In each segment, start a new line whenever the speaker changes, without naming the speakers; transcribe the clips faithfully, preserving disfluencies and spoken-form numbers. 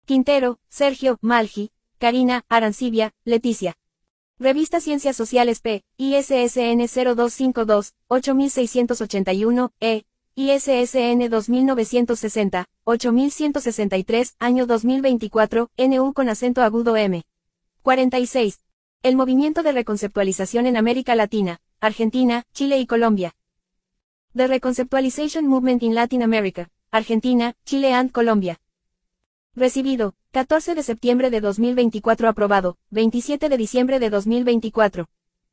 Quintero, Sergio, Malgi, Karina, Arancibia, Leticia. Revista Ciencias Sociales P, I S S N cero dos cinco dos, ocho seis ocho uno, E, I S S N dos nueve seis cero, ocho uno seis tres, año dos mil veinticuatro, N U con acento agudo M. cuarenta y seis. El movimiento de reconceptualización en América Latina, Argentina, Chile y Colombia. The Reconceptualization Movement in Latin America, Argentina, Chile and Colombia. Recibido, catorce de septiembre de dos mil veinticuatro. Aprobado, veintisiete de diciembre de dos mil veinticuatro.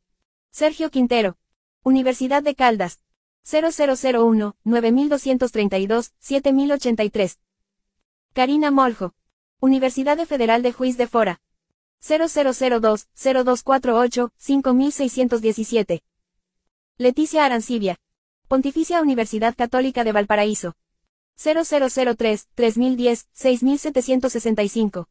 Sergio Quintero. Universidad de Caldas. cero cero cero uno, nueve dos tres dos, siete cero ocho tres. Karina Moljo. Universidad Federal de Juiz de Fora. cero cero cero dos, cero dos cuatro ocho, cinco seis uno siete. Leticia Arancibia. Pontificia Universidad Católica de Valparaíso. cero cero cero tres, tres mil diez, seis mil setecientos sesenta y cinco.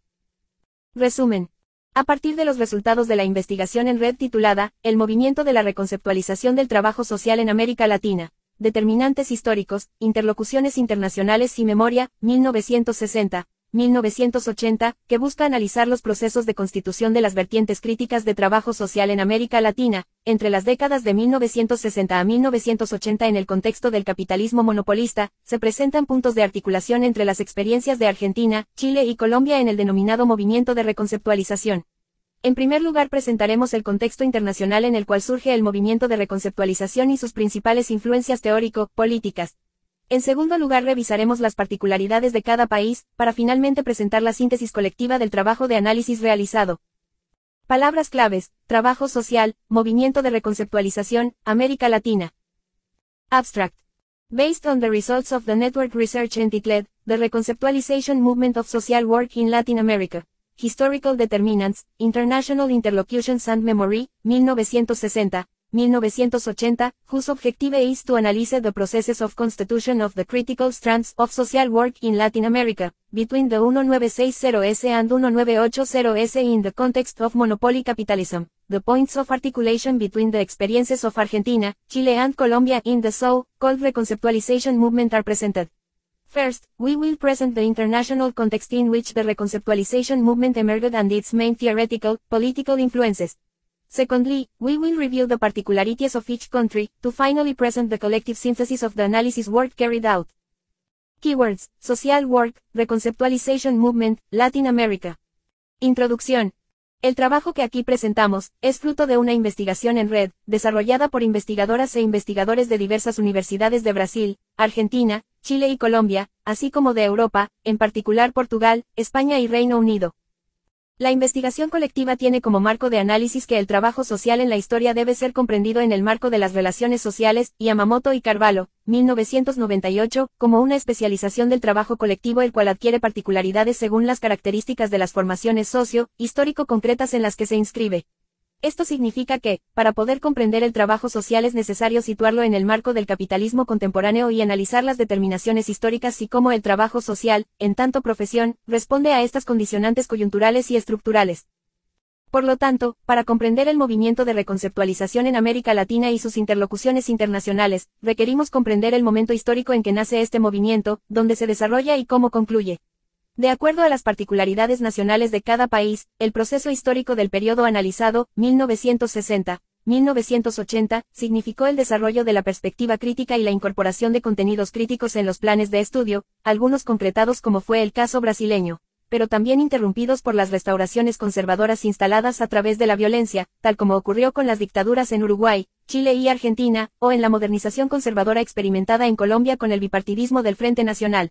Resumen. A partir de los resultados de la investigación en red titulada, El movimiento de la reconceptualización del trabajo social en América Latina, determinantes históricos, interlocuciones internacionales y memoria, mil novecientos sesenta a mil novecientos ochenta, que busca analizar los procesos de constitución de las vertientes críticas de trabajo social en América Latina, entre las décadas de mil novecientos sesenta a mil novecientos ochenta en el contexto del capitalismo monopolista, se presentan puntos de articulación entre las experiencias de Argentina, Chile y Colombia en el denominado movimiento de reconceptualización. En primer lugar presentaremos el contexto internacional en el cual surge el movimiento de reconceptualización y sus principales influencias teórico-políticas. En segundo lugar revisaremos las particularidades de cada país, para finalmente presentar la síntesis colectiva del trabajo de análisis realizado. Palabras claves: trabajo social, movimiento de reconceptualización, América Latina. Abstract. Based on the results of the network research entitled, The Reconceptualization Movement of Social Work in Latin America. Historical Determinants, International Interlocutions and Memory, mil novecientos sesenta a mil novecientos ochenta, whose objective is to analyze the processes of constitution of the critical strands of social work in Latin America, between the nineteen sixty S and nineteen eighty S in the context of monopoly capitalism, the points of articulation between the experiences of Argentina, Chile and Colombia in the so-called reconceptualization movement are presented. First, we will present the international context in which the reconceptualization movement emerged and its main theoretical, political influences. Secondly, we will review the particularities of each country, to finally present the collective synthesis of the analysis work carried out. Keywords: Social Work, Reconceptualization Movement, Latin America. Introducción. El trabajo que aquí presentamos, es fruto de una investigación en red, desarrollada por investigadoras e investigadores de diversas universidades de Brasil, Argentina, Chile y Colombia, así como de Europa, en particular Portugal, España y Reino Unido. La investigación colectiva tiene como marco de análisis que el trabajo social en la historia debe ser comprendido en el marco de las relaciones sociales, Yamamoto y Carvalho, mil novecientos noventa y ocho, como una especialización del trabajo colectivo el cual adquiere particularidades según las características de las formaciones socio-histórico concretas en las que se inscribe. Esto significa que, para poder comprender el trabajo social es necesario situarlo en el marco del capitalismo contemporáneo y analizar las determinaciones históricas y cómo el trabajo social, en tanto profesión, responde a estas condicionantes coyunturales y estructurales. Por lo tanto, para comprender el movimiento de reconceptualización en América Latina y sus interlocuciones internacionales, requerimos comprender el momento histórico en que nace este movimiento, dónde se desarrolla y cómo concluye. De acuerdo a las particularidades nacionales de cada país, el proceso histórico del periodo analizado, mil novecientos sesenta a mil novecientos ochenta, significó el desarrollo de la perspectiva crítica y la incorporación de contenidos críticos en los planes de estudio, algunos concretados como fue el caso brasileño, pero también interrumpidos por las restauraciones conservadoras instaladas a través de la violencia, tal como ocurrió con las dictaduras en Uruguay, Chile y Argentina, o en la modernización conservadora experimentada en Colombia con el bipartidismo del Frente Nacional.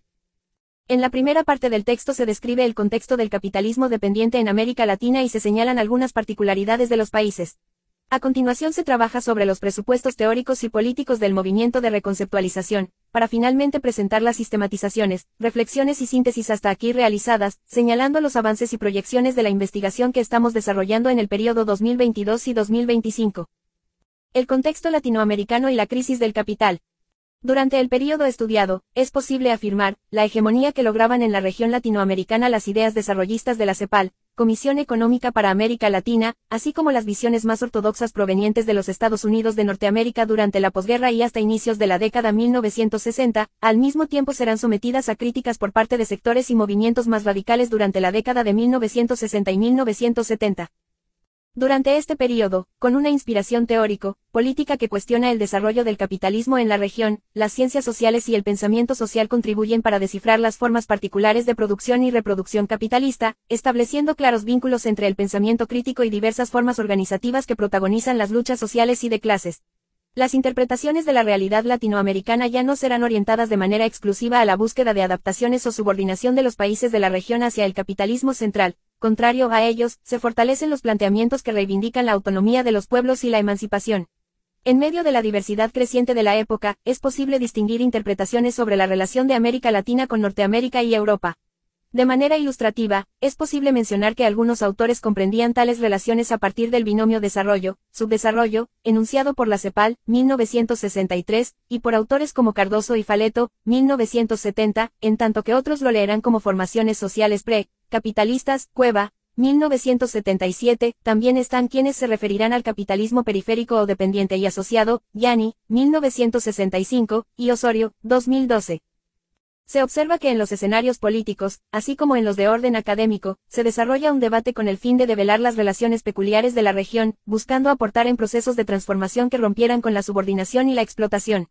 En la primera parte del texto se describe el contexto del capitalismo dependiente en América Latina y se señalan algunas particularidades de los países. A continuación se trabaja sobre los presupuestos teóricos y políticos del movimiento de reconceptualización, para finalmente presentar las sistematizaciones, reflexiones y síntesis hasta aquí realizadas, señalando los avances y proyecciones de la investigación que estamos desarrollando en el periodo dos mil veintidós y dos mil veinticinco. El contexto latinoamericano y la crisis del capital. Durante el período estudiado, es posible afirmar, la hegemonía que lograban en la región latinoamericana las ideas desarrollistas de la CEPAL, Comisión Económica para América Latina, así como las visiones más ortodoxas provenientes de los Estados Unidos de Norteamérica durante la posguerra y hasta inicios de la década mil novecientos sesenta, al mismo tiempo serán sometidas a críticas por parte de sectores y movimientos más radicales durante la década de mil novecientos sesenta y mil novecientos setenta. Durante este período, con una inspiración teórico-política que cuestiona el desarrollo del capitalismo en la región, las ciencias sociales y el pensamiento social contribuyen para descifrar las formas particulares de producción y reproducción capitalista, estableciendo claros vínculos entre el pensamiento crítico y diversas formas organizativas que protagonizan las luchas sociales y de clases. Las interpretaciones de la realidad latinoamericana ya no serán orientadas de manera exclusiva a la búsqueda de adaptaciones o subordinación de los países de la región hacia el capitalismo central. Contrario a ellos, se fortalecen los planteamientos que reivindican la autonomía de los pueblos y la emancipación. En medio de la diversidad creciente de la época, es posible distinguir interpretaciones sobre la relación de América Latina con Norteamérica y Europa. De manera ilustrativa, es posible mencionar que algunos autores comprendían tales relaciones a partir del binomio desarrollo-subdesarrollo, enunciado por la CEPAL, mil novecientos sesenta y tres, y por autores como Cardoso y Faleto, mil novecientos setenta, en tanto que otros lo leerán como formaciones sociales pre-capitalistas, Cueva, mil novecientos setenta y siete, también están quienes se referirán al capitalismo periférico o dependiente y asociado, Gianni, mil novecientos sesenta y cinco, y Osorio, dos mil doce. Se observa que en los escenarios políticos, así como en los de orden académico, se desarrolla un debate con el fin de develar las relaciones peculiares de la región, buscando aportar en procesos de transformación que rompieran con la subordinación y la explotación.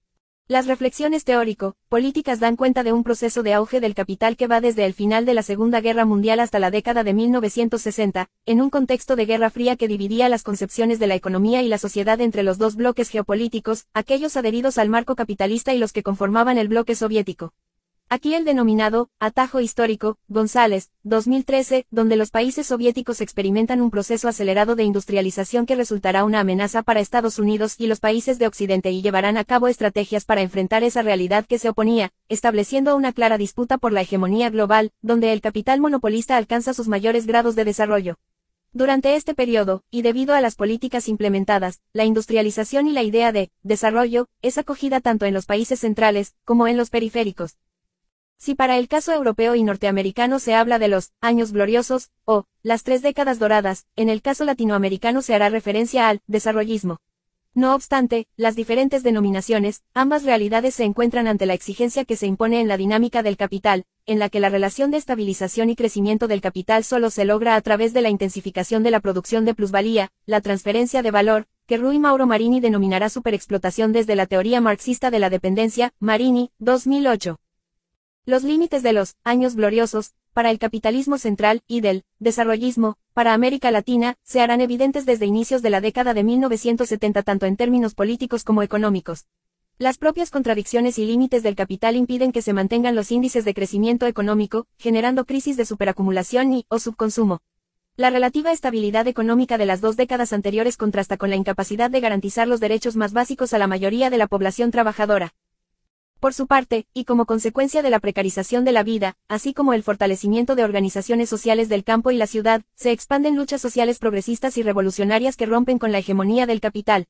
Las reflexiones teórico-políticas dan cuenta de un proceso de auge del capital que va desde el final de la Segunda Guerra Mundial hasta la década de mil novecientos sesenta, en un contexto de Guerra Fría que dividía las concepciones de la economía y la sociedad entre los dos bloques geopolíticos, aquellos adheridos al marco capitalista y los que conformaban el bloque soviético. Aquí el denominado atajo histórico, González, dos mil trece, donde los países soviéticos experimentan un proceso acelerado de industrialización que resultará una amenaza para Estados Unidos y los países de Occidente y llevarán a cabo estrategias para enfrentar esa realidad que se oponía, estableciendo una clara disputa por la hegemonía global, donde el capital monopolista alcanza sus mayores grados de desarrollo. Durante este periodo, y debido a las políticas implementadas, la industrialización y la idea de desarrollo es acogida tanto en los países centrales como en los periféricos. Si para el caso europeo y norteamericano se habla de los años gloriosos, o las tres décadas doradas, en el caso latinoamericano se hará referencia al desarrollismo. No obstante, las diferentes denominaciones, ambas realidades se encuentran ante la exigencia que se impone en la dinámica del capital, en la que la relación de estabilización y crecimiento del capital solo se logra a través de la intensificación de la producción de plusvalía, la transferencia de valor, que Rui Mauro Marini denominará superexplotación desde la teoría marxista de la dependencia, Marini, dos mil ocho. Los límites de los años gloriosos, para el capitalismo central, y del desarrollismo, para América Latina, se harán evidentes desde inicios de la década de mil novecientos setenta tanto en términos políticos como económicos. Las propias contradicciones y límites del capital impiden que se mantengan los índices de crecimiento económico, generando crisis de superacumulación y, o subconsumo. La relativa estabilidad económica de las dos décadas anteriores contrasta con la incapacidad de garantizar los derechos más básicos a la mayoría de la población trabajadora. Por su parte, y como consecuencia de la precarización de la vida, así como el fortalecimiento de organizaciones sociales del campo y la ciudad, se expanden luchas sociales progresistas y revolucionarias que rompen con la hegemonía del capital.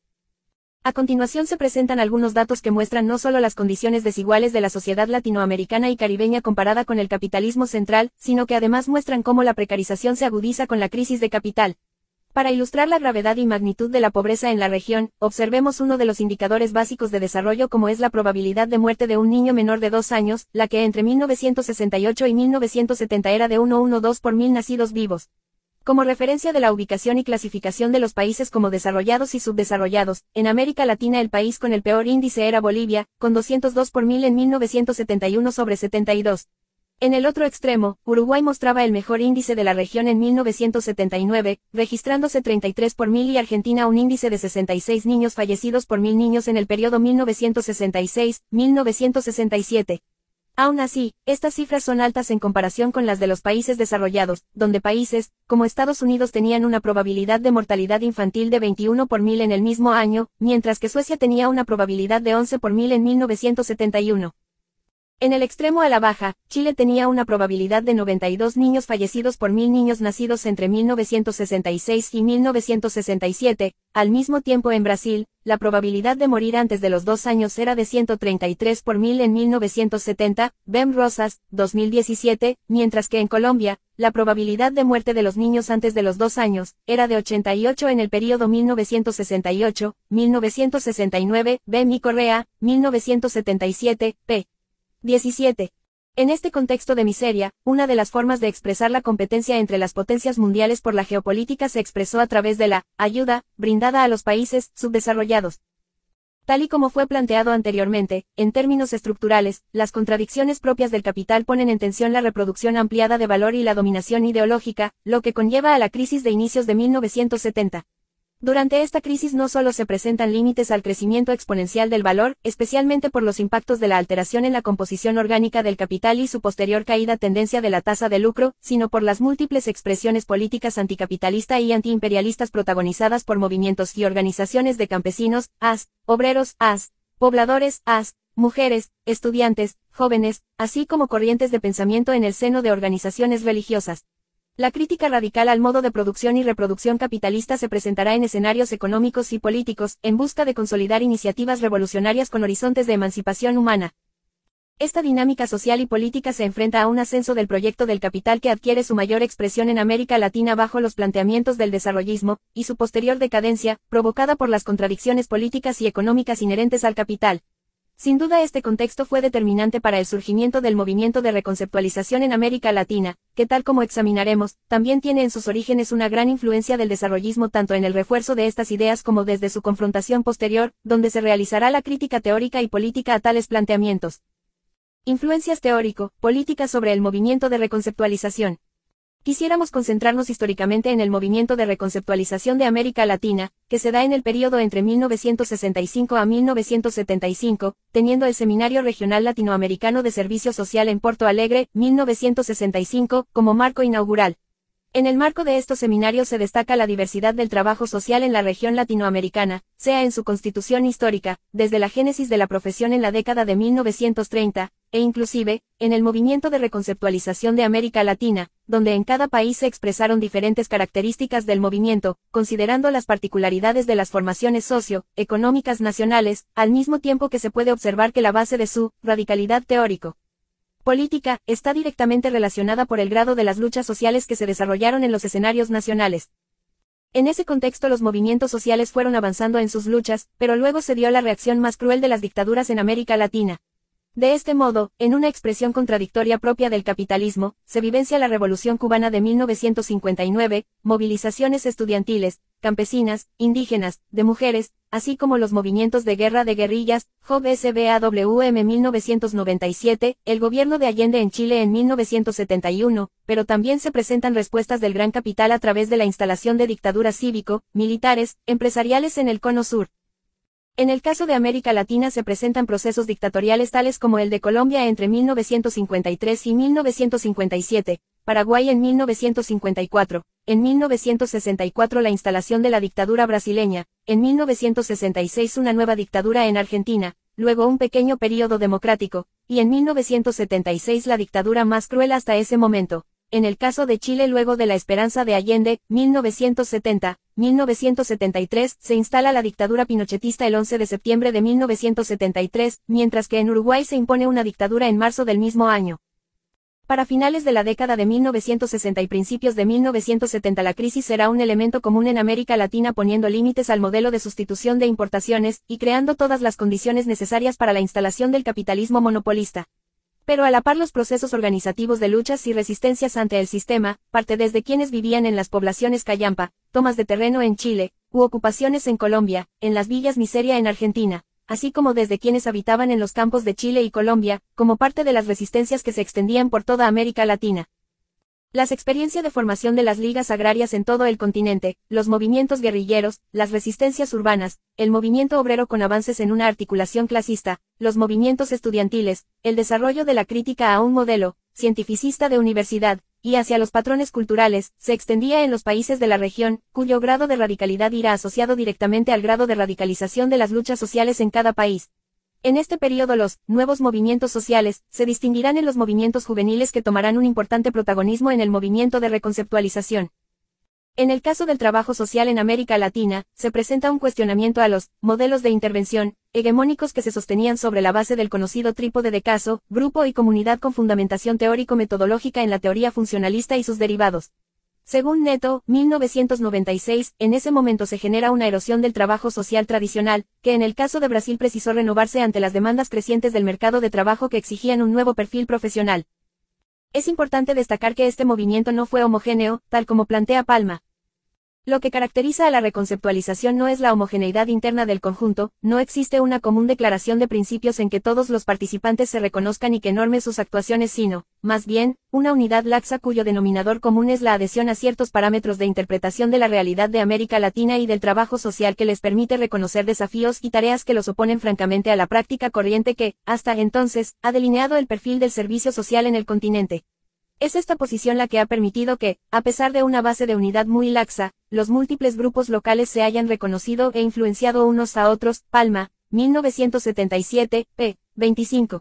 A continuación se presentan algunos datos que muestran no solo las condiciones desiguales de la sociedad latinoamericana y caribeña comparada con el capitalismo central, sino que además muestran cómo la precarización se agudiza con la crisis de capital. Para ilustrar la gravedad y magnitud de la pobreza en la región, observemos uno de los indicadores básicos de desarrollo como es la probabilidad de muerte de un niño menor de dos años, la que entre mil novecientos sesenta y ocho y mil novecientos setenta era de uno coma doce por mil nacidos vivos. Como referencia de la ubicación y clasificación de los países como desarrollados y subdesarrollados, en América Latina el país con el peor índice era Bolivia, con doscientos dos por mil en mil novecientos setenta y uno sobre setenta y dos. En el otro extremo, Uruguay mostraba el mejor índice de la región en mil novecientos setenta y nueve, registrándose treinta y tres por mil y Argentina un índice de sesenta y seis niños fallecidos por mil niños en el periodo mil novecientos sesenta y seis a mil novecientos sesenta y siete. Aún así, estas cifras son altas en comparación con las de los países desarrollados, donde países, como Estados Unidos tenían una probabilidad de mortalidad infantil de veintiuno por mil en el mismo año, mientras que Suecia tenía una probabilidad de once por mil en mil novecientos setenta y uno. En el extremo a la baja, Chile tenía una probabilidad de noventa y dos niños fallecidos por mil niños nacidos entre mil novecientos sesenta y seis y mil novecientos sesenta y siete, al mismo tiempo en Brasil, la probabilidad de morir antes de los dos años era de ciento treinta y tres por mil en mil novecientos setenta, Bem Rosas, dos mil diecisiete, mientras que en Colombia, la probabilidad de muerte de los niños antes de los dos años, era de ochenta y ocho en el periodo mil novecientos sesenta y ocho, mil novecientos sesenta y nueve, Bem y Correa, mil novecientos setenta y siete, p. diecisiete. En este contexto de miseria, una de las formas de expresar la competencia entre las potencias mundiales por la geopolítica se expresó a través de la ayuda brindada a los países subdesarrollados. Tal y como fue planteado anteriormente, en términos estructurales, las contradicciones propias del capital ponen en tensión la reproducción ampliada de valor y la dominación ideológica, lo que conlleva a la crisis de inicios de mil novecientos setenta. Durante esta crisis no solo se presentan límites al crecimiento exponencial del valor, especialmente por los impactos de la alteración en la composición orgánica del capital y su posterior caída tendencia de la tasa de lucro, sino por las múltiples expresiones políticas anticapitalista y antiimperialistas protagonizadas por movimientos y organizaciones de campesinos, as, obreros, as, pobladores, as, mujeres, estudiantes, jóvenes, así como corrientes de pensamiento en el seno de organizaciones religiosas. La crítica radical al modo de producción y reproducción capitalista se presentará en escenarios económicos y políticos, en busca de consolidar iniciativas revolucionarias con horizontes de emancipación humana. Esta dinámica social y política se enfrenta a un ascenso del proyecto del capital que adquiere su mayor expresión en América Latina bajo los planteamientos del desarrollismo, y su posterior decadencia, provocada por las contradicciones políticas y económicas inherentes al capital. Sin duda este contexto fue determinante para el surgimiento del movimiento de reconceptualización en América Latina, que tal como examinaremos, también tiene en sus orígenes una gran influencia del desarrollismo tanto en el refuerzo de estas ideas como desde su confrontación posterior, donde se realizará la crítica teórica y política a tales planteamientos. Influencias teórico-políticas sobre el movimiento de reconceptualización. Quisiéramos concentrarnos históricamente en el movimiento de reconceptualización de América Latina, que se da en el período entre mil novecientos sesenta y cinco a mil novecientos setenta y cinco, teniendo el Seminario Regional Latinoamericano de Servicio Social en Porto Alegre, mil novecientos sesenta y cinco, como marco inaugural. En el marco de estos seminarios se destaca la diversidad del trabajo social en la región latinoamericana, sea en su constitución histórica, desde la génesis de la profesión en la década de mil novecientos treinta, e inclusive, en el movimiento de reconceptualización de América Latina, donde en cada país se expresaron diferentes características del movimiento, considerando las particularidades de las formaciones socio-económicas nacionales, al mismo tiempo que se puede observar que la base de su radicalidad teórico política, está directamente relacionada por el grado de las luchas sociales que se desarrollaron en los escenarios nacionales. En ese contexto los movimientos sociales fueron avanzando en sus luchas, pero luego se dio la reacción más cruel de las dictaduras en América Latina. De este modo, en una expresión contradictoria propia del capitalismo, se vivencia la Revolución Cubana de mil novecientos cincuenta y nueve, movilizaciones estudiantiles, campesinas, indígenas, de mujeres, así como los movimientos de guerra de guerrillas, J O B S B A W M mil novecientos noventa y siete, el gobierno de Allende en Chile en mil novecientos setenta y uno, pero también se presentan respuestas del gran capital a través de la instalación de dictaduras cívico, militares, empresariales en el Cono Sur. En el caso de América Latina se presentan procesos dictatoriales tales como el de Colombia entre mil novecientos cincuenta y tres y mil novecientos cincuenta y siete, Paraguay en mil novecientos cincuenta y cuatro, en mil novecientos sesenta y cuatro la instalación de la dictadura brasileña, en mil novecientos sesenta y seis una nueva dictadura en Argentina, luego un pequeño período democrático, y en mil novecientos setenta y seis la dictadura más cruel hasta ese momento. En el caso de Chile luego de la esperanza de Allende, mil novecientos setenta, mil novecientos setenta y tres, se instala la dictadura pinochetista el once de septiembre de mil novecientos setenta y tres, mientras que en Uruguay se impone una dictadura en marzo del mismo año. Para finales de la década de mil novecientos sesenta y principios de mil novecientos setenta la crisis será un elemento común en América Latina poniendo límites al modelo de sustitución de importaciones, y creando todas las condiciones necesarias para la instalación del capitalismo monopolista. Pero a la par los procesos organizativos de luchas y resistencias ante el sistema, parte desde quienes vivían en las poblaciones callampa, tomas de terreno en Chile, u ocupaciones en Colombia, en las villas miseria en Argentina, así como desde quienes habitaban en los campos de Chile y Colombia, como parte de las resistencias que se extendían por toda América Latina. Las experiencias de formación de las ligas agrarias en todo el continente, los movimientos guerrilleros, las resistencias urbanas, el movimiento obrero con avances en una articulación clasista, los movimientos estudiantiles, el desarrollo de la crítica a un modelo cientificista de universidad, y hacia los patrones culturales, se extendía en los países de la región, cuyo grado de radicalidad irá asociado directamente al grado de radicalización de las luchas sociales en cada país. En este periodo los nuevos movimientos sociales se distinguirán en los movimientos juveniles que tomarán un importante protagonismo en el movimiento de reconceptualización. En el caso del trabajo social en América Latina, se presenta un cuestionamiento a los modelos de intervención hegemónicos que se sostenían sobre la base del conocido trípode de caso, grupo y comunidad con fundamentación teórico-metodológica en la teoría funcionalista y sus derivados. Según Neto, mil novecientos noventa y seis, en ese momento se genera una erosión del trabajo social tradicional, que en el caso de Brasil precisó renovarse ante las demandas crecientes del mercado de trabajo que exigían un nuevo perfil profesional. Es importante destacar que este movimiento no fue homogéneo, tal como plantea Palma. Lo que caracteriza a la reconceptualización no es la homogeneidad interna del conjunto, no existe una común declaración de principios en que todos los participantes se reconozcan y que norme sus actuaciones, sino, más bien, una unidad laxa cuyo denominador común es la adhesión a ciertos parámetros de interpretación de la realidad de América Latina y del trabajo social que les permite reconocer desafíos y tareas que los oponen francamente a la práctica corriente que, hasta entonces, ha delineado el perfil del servicio social en el continente. Es esta posición la que ha permitido que, a pesar de una base de unidad muy laxa, los múltiples grupos locales se hayan reconocido e influenciado unos a otros. Palma, mil novecientos setenta y siete, p. veinticinco.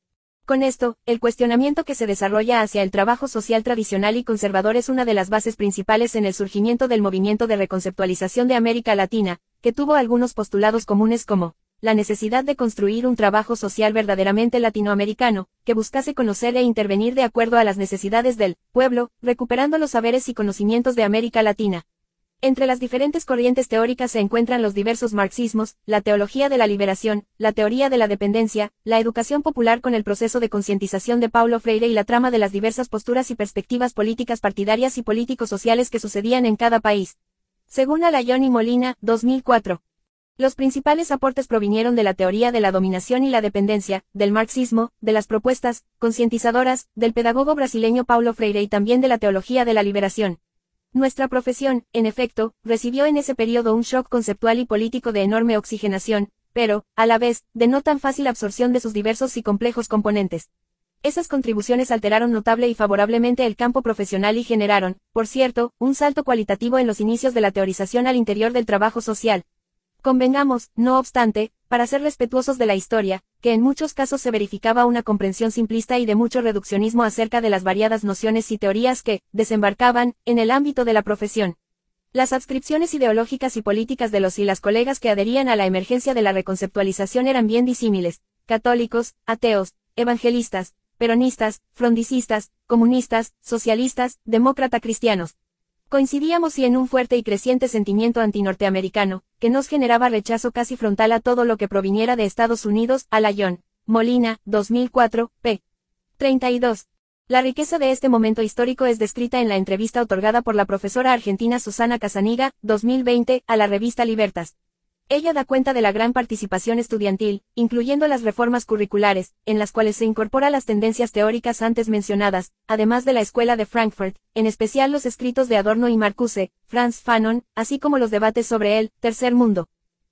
Con esto, el cuestionamiento que se desarrolla hacia el trabajo social tradicional y conservador es una de las bases principales en el surgimiento del movimiento de reconceptualización de América Latina, que tuvo algunos postulados comunes como la necesidad de construir un trabajo social verdaderamente latinoamericano, que buscase conocer e intervenir de acuerdo a las necesidades del pueblo, recuperando los saberes y conocimientos de América Latina. Entre las diferentes corrientes teóricas se encuentran los diversos marxismos, la teología de la liberación, la teoría de la dependencia, la educación popular con el proceso de concientización de Paulo Freire y la trama de las diversas posturas y perspectivas políticas partidarias y político-sociales que sucedían en cada país. Según Alayón y Molina, dos mil cuatro. Los principales aportes provinieron de la teoría de la dominación y la dependencia, del marxismo, de las propuestas concientizadoras, del pedagogo brasileño Paulo Freire y también de la teología de la liberación. Nuestra profesión, en efecto, recibió en ese periodo un shock conceptual y político de enorme oxigenación, pero, a la vez, de no tan fácil absorción de sus diversos y complejos componentes. Esas contribuciones alteraron notable y favorablemente el campo profesional y generaron, por cierto, un salto cualitativo en los inicios de la teorización al interior del trabajo social. Convengamos, no obstante, para ser respetuosos de la historia, que en muchos casos se verificaba una comprensión simplista y de mucho reduccionismo acerca de las variadas nociones y teorías que desembarcaban en el ámbito de la profesión. Las adscripciones ideológicas y políticas de los y las colegas que adherían a la emergencia de la reconceptualización eran bien disímiles: católicos, ateos, evangelistas, peronistas, frondicistas, comunistas, socialistas, demócrata cristianos. Coincidíamos y en un fuerte y creciente sentimiento antinorteamericano, que nos generaba rechazo casi frontal a todo lo que proviniera de Estados Unidos. Alayón, Molina, dos mil cuatro, p. treinta y dos. La riqueza de este momento histórico es descrita en la entrevista otorgada por la profesora argentina Susana Casaniga, dos mil veinte, a la revista Libertas. Ella da cuenta de la gran participación estudiantil, incluyendo las reformas curriculares, en las cuales se incorpora las tendencias teóricas antes mencionadas, además de la Escuela de Frankfurt, en especial los escritos de Adorno y Marcuse, Franz Fanon, así como los debates sobre el tercer mundo.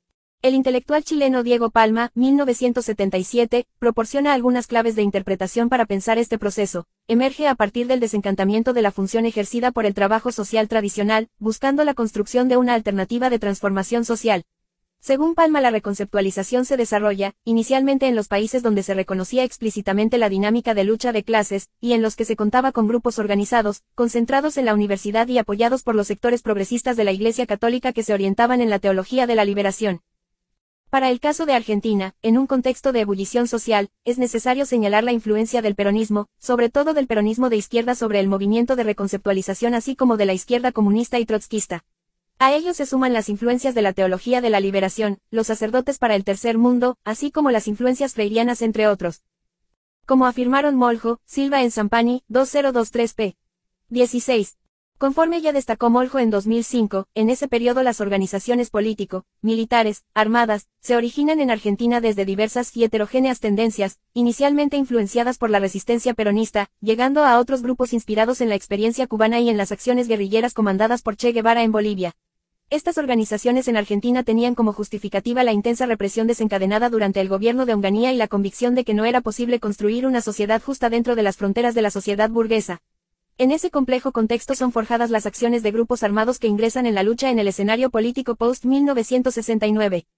El intelectual chileno Diego Palma, mil novecientos setenta y siete, proporciona algunas claves de interpretación para pensar este proceso. Emerge a partir del desencantamiento de la función ejercida por el trabajo social tradicional, buscando la construcción de una alternativa de transformación social. Según Palma, la reconceptualización se desarrolla, inicialmente en los países donde se reconocía explícitamente la dinámica de lucha de clases, y en los que se contaba con grupos organizados, concentrados en la universidad y apoyados por los sectores progresistas de la Iglesia Católica que se orientaban en la teología de la liberación. Para el caso de Argentina, en un contexto de ebullición social, es necesario señalar la influencia del peronismo, sobre todo del peronismo de izquierda sobre el movimiento de reconceptualización así como de la izquierda comunista y trotskista. A ello se suman las influencias de la teología de la liberación, los sacerdotes para el tercer mundo, así como las influencias freirianas entre otros. Como afirmaron Moljo, Silva en Zampani, dos mil veintitrés p. dieciséis. Conforme ya destacó Moljo en dos mil cinco, en ese periodo las organizaciones político, militares, armadas, se originan en Argentina desde diversas y heterogéneas tendencias, inicialmente influenciadas por la resistencia peronista, llegando a otros grupos inspirados en la experiencia cubana y en las acciones guerrilleras comandadas por Che Guevara en Bolivia. Estas organizaciones en Argentina tenían como justificativa la intensa represión desencadenada durante el gobierno de Onganía y la convicción de que no era posible construir una sociedad justa dentro de las fronteras de la sociedad burguesa. En ese complejo contexto son forjadas las acciones de grupos armados que ingresan en la lucha en el escenario político post mil novecientos sesenta y nueve.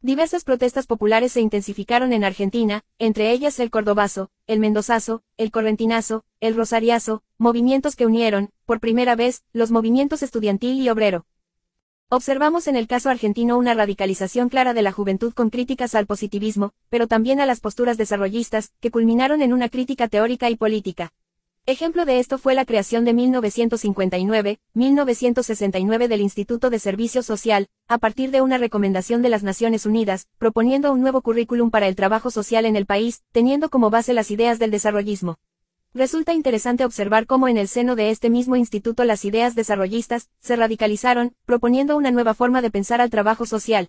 Diversas protestas populares se intensificaron en Argentina, entre ellas el cordobazo, el mendozazo, el correntinazo, el rosariazo, movimientos que unieron, por primera vez, los movimientos estudiantil y obrero. Observamos en el caso argentino una radicalización clara de la juventud con críticas al positivismo, pero también a las posturas desarrollistas, que culminaron en una crítica teórica y política. Ejemplo de esto fue la creación de mil novecientos cincuenta y nueve, mil novecientos sesenta y nueve del Instituto de Servicio Social, a partir de una recomendación de las Naciones Unidas, proponiendo un nuevo currículum para el trabajo social en el país, teniendo como base las ideas del desarrollismo. Resulta interesante observar cómo en el seno de este mismo instituto las ideas desarrollistas se radicalizaron, proponiendo una nueva forma de pensar al trabajo social.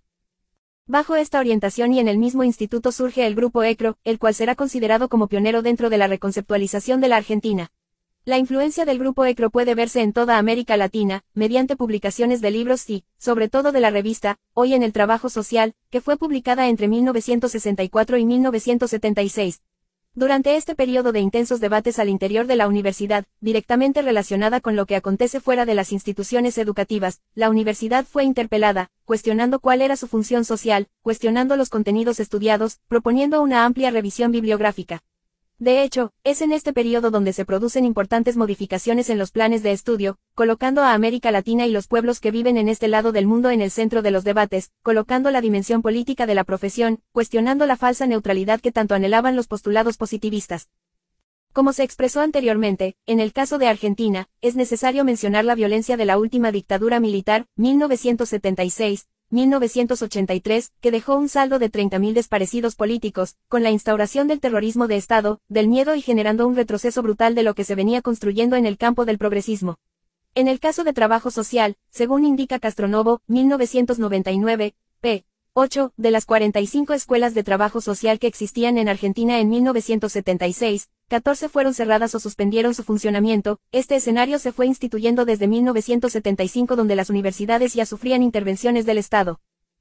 Bajo esta orientación y en el mismo instituto surge el Grupo ECRO, el cual será considerado como pionero dentro de la reconceptualización de la Argentina. La influencia del Grupo ECRO puede verse en toda América Latina, mediante publicaciones de libros y, sobre todo de la revista, Hoy en el Trabajo Social, que fue publicada entre mil novecientos sesenta y cuatro y mil novecientos setenta y seis. Durante este periodo de intensos debates al interior de la universidad, directamente relacionada con lo que acontece fuera de las instituciones educativas, la universidad fue interpelada, cuestionando cuál era su función social, cuestionando los contenidos estudiados, proponiendo una amplia revisión bibliográfica. De hecho, es en este periodo donde se producen importantes modificaciones en los planes de estudio, colocando a América Latina y los pueblos que viven en este lado del mundo en el centro de los debates, colocando la dimensión política de la profesión, cuestionando la falsa neutralidad que tanto anhelaban los postulados positivistas. Como se expresó anteriormente, en el caso de Argentina, es necesario mencionar la violencia de la última dictadura militar, mil novecientos setenta y seis, mil novecientos ochenta y tres, que dejó un saldo de treinta mil desaparecidos políticos, con la instauración del terrorismo de Estado, del miedo y generando un retroceso brutal de lo que se venía construyendo en el campo del progresismo. En el caso de trabajo social, según indica Castronovo, mil novecientos noventa y nueve, p. ocho, de las cuarenta y cinco escuelas de trabajo social que existían en Argentina en mil novecientos setenta y seis, catorce fueron cerradas o suspendieron su funcionamiento. Este escenario se fue instituyendo desde mil novecientos setenta y cinco, donde las universidades ya sufrían intervenciones del Estado.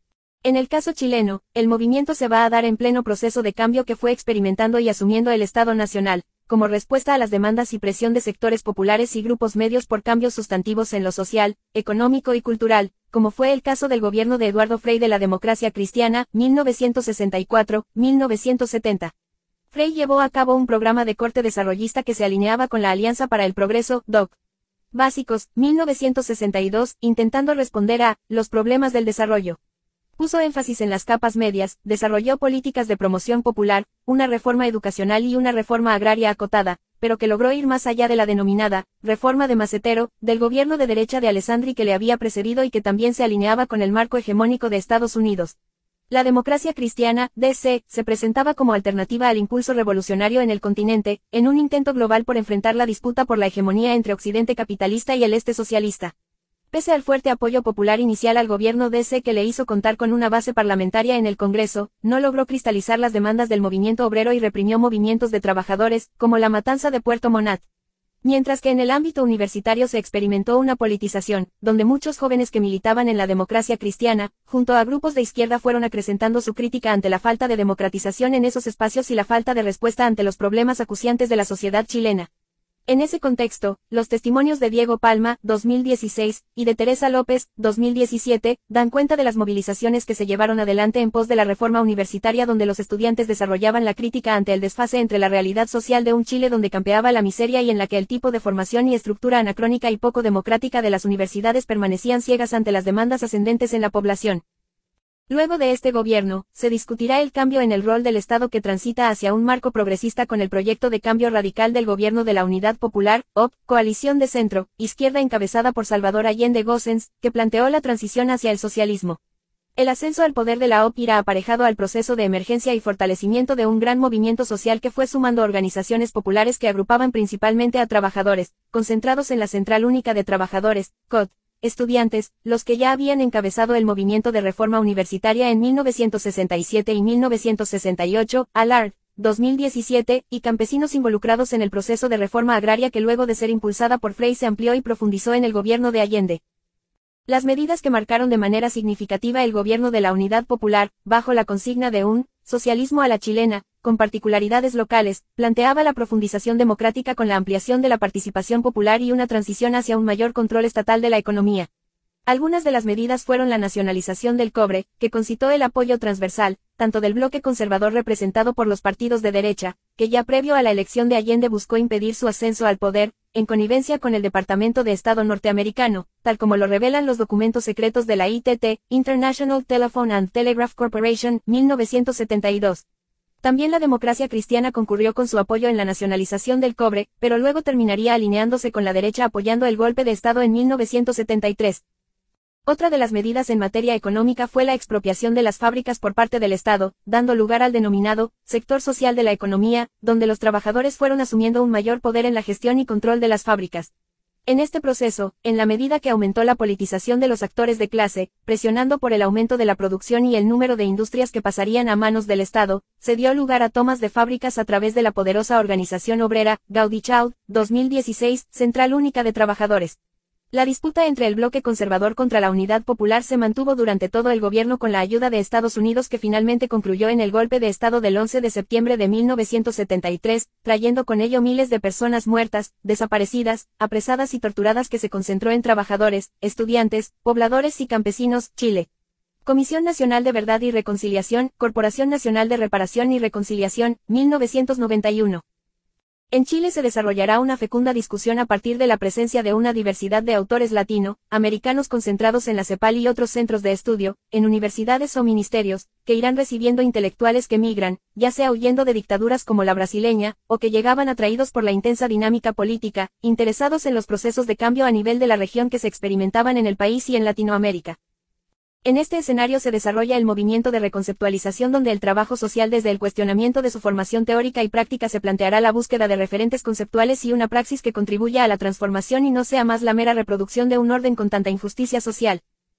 En el caso chileno, el movimiento se va a dar en pleno proceso de cambio que fue experimentando y asumiendo el Estado Nacional, como respuesta a las demandas y presión de sectores populares y grupos medios por cambios sustantivos en lo social, económico y cultural, como fue el caso del gobierno de Eduardo Frei de la Democracia Cristiana, mil novecientos sesenta y cuatro a mil novecientos setenta. Frei llevó a cabo un programa de corte desarrollista que se alineaba con la Alianza para el Progreso, D O C. Básicos, mil novecientos sesenta y dos, intentando responder a los problemas del desarrollo. Puso énfasis en las capas medias, desarrolló políticas de promoción popular, una reforma educacional y una reforma agraria acotada, pero que logró ir más allá de la denominada reforma de Macetero, del gobierno de derecha de Alessandri que le había precedido y que también se alineaba con el marco hegemónico de Estados Unidos. La democracia cristiana, D C, se presentaba como alternativa al impulso revolucionario en el continente, en un intento global por enfrentar la disputa por la hegemonía entre Occidente capitalista y el Este socialista. Pese al fuerte apoyo popular inicial al gobierno D C que le hizo contar con una base parlamentaria en el Congreso, no logró cristalizar las demandas del movimiento obrero y reprimió movimientos de trabajadores, como la matanza de Puerto Montt. Mientras que en el ámbito universitario se experimentó una politización, donde muchos jóvenes que militaban en la democracia cristiana, junto a grupos de izquierda fueron acrecentando su crítica ante la falta de democratización en esos espacios y la falta de respuesta ante los problemas acuciantes de la sociedad chilena. En ese contexto, los testimonios de Diego Palma, dos mil dieciséis, y de Teresa López, dos mil diecisiete, dan cuenta de las movilizaciones que se llevaron adelante en pos de la reforma universitaria donde los estudiantes desarrollaban la crítica ante el desfase entre la realidad social de un Chile donde campeaba la miseria y en la que el tipo de formación y estructura anacrónica y poco democrática de las universidades permanecían ciegas ante las demandas ascendentes en la población. Luego de este gobierno, se discutirá el cambio en el rol del Estado que transita hacia un marco progresista con el proyecto de cambio radical del Gobierno de la Unidad Popular, O P, coalición de centro, izquierda encabezada por Salvador Allende Gossens, que planteó la transición hacia el socialismo. El ascenso al poder de la O P irá aparejado al proceso de emergencia y fortalecimiento de un gran movimiento social que fue sumando organizaciones populares que agrupaban principalmente a trabajadores, concentrados en la Central Única de Trabajadores, C O T. Estudiantes, los que ya habían encabezado el movimiento de reforma universitaria en mil novecientos sesenta y siete y mil novecientos sesenta y ocho, A L A R D, dos mil diecisiete, y campesinos involucrados en el proceso de reforma agraria que luego de ser impulsada por Frei se amplió y profundizó en el gobierno de Allende. Las medidas que marcaron de manera significativa el gobierno de la Unidad Popular, bajo la consigna de un socialismo a la chilena, con particularidades locales, planteaba la profundización democrática con la ampliación de la participación popular y una transición hacia un mayor control estatal de la economía. Algunas de las medidas fueron la nacionalización del cobre, que concitó el apoyo transversal, tanto del bloque conservador representado por los partidos de derecha, que ya previo a la elección de Allende buscó impedir su ascenso al poder, en connivencia con el Departamento de Estado norteamericano, tal como lo revelan los documentos secretos de la I T T, International Telephone and Telegraph Corporation, mil novecientos setenta y dos. También la democracia cristiana concurrió con su apoyo en la nacionalización del cobre, pero luego terminaría alineándose con la derecha apoyando el golpe de Estado en mil novecientos setenta y tres. Otra de las medidas en materia económica fue la expropiación de las fábricas por parte del Estado, dando lugar al denominado sector social de la economía, donde los trabajadores fueron asumiendo un mayor poder en la gestión y control de las fábricas. En este proceso, en la medida que aumentó la politización de los actores de clase, presionando por el aumento de la producción y el número de industrias que pasarían a manos del Estado, se dio lugar a tomas de fábricas a través de la poderosa organización obrera, Gaudichaud, dos mil dieciséis, Central Única de Trabajadores. La disputa entre el bloque conservador contra la Unidad Popular se mantuvo durante todo el gobierno con la ayuda de Estados Unidos, que finalmente concluyó en el golpe de Estado del once de septiembre de mil novecientos setenta y tres, trayendo con ello miles de personas muertas, desaparecidas, apresadas y torturadas, que se concentró en trabajadores, estudiantes, pobladores y campesinos, Chile. Comisión Nacional de Verdad y Reconciliación, Corporación Nacional de Reparación y Reconciliación, mil novecientos noventa y uno. En Chile se desarrollará una fecunda discusión a partir de la presencia de una diversidad de autores latino, americanos concentrados en la CEPAL y otros centros de estudio, en universidades o ministerios, que irán recibiendo intelectuales que migran, ya sea huyendo de dictaduras como la brasileña, o que llegaban atraídos por la intensa dinámica política, interesados en los procesos de cambio a nivel de la región que se experimentaban en el país y en Latinoamérica. En este escenario se desarrolla el movimiento de reconceptualización, donde el trabajo social, desde el cuestionamiento de su formación teórica y práctica, se planteará la búsqueda de referentes conceptuales y una praxis que contribuya a la transformación y no sea más la mera reproducción de un orden con tanta injusticia social.